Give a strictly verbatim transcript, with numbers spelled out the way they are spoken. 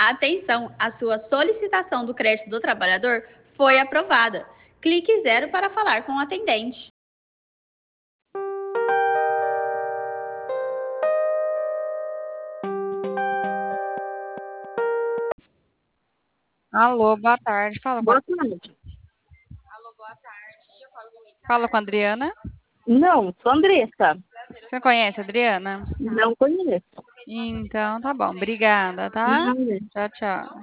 Atenção, a sua solicitação do crédito do trabalhador foi aprovada. Clique zero para falar com o atendente. Alô, boa tarde. Fala com a... Boa tarde. Alô, boa tarde. Eu falo com... Fala com a Adriana. Não, sou Andressa. Você conhece a Adriana? Não conheço. Então, tá bom. Obrigada, tá? Não. Tchau, tchau.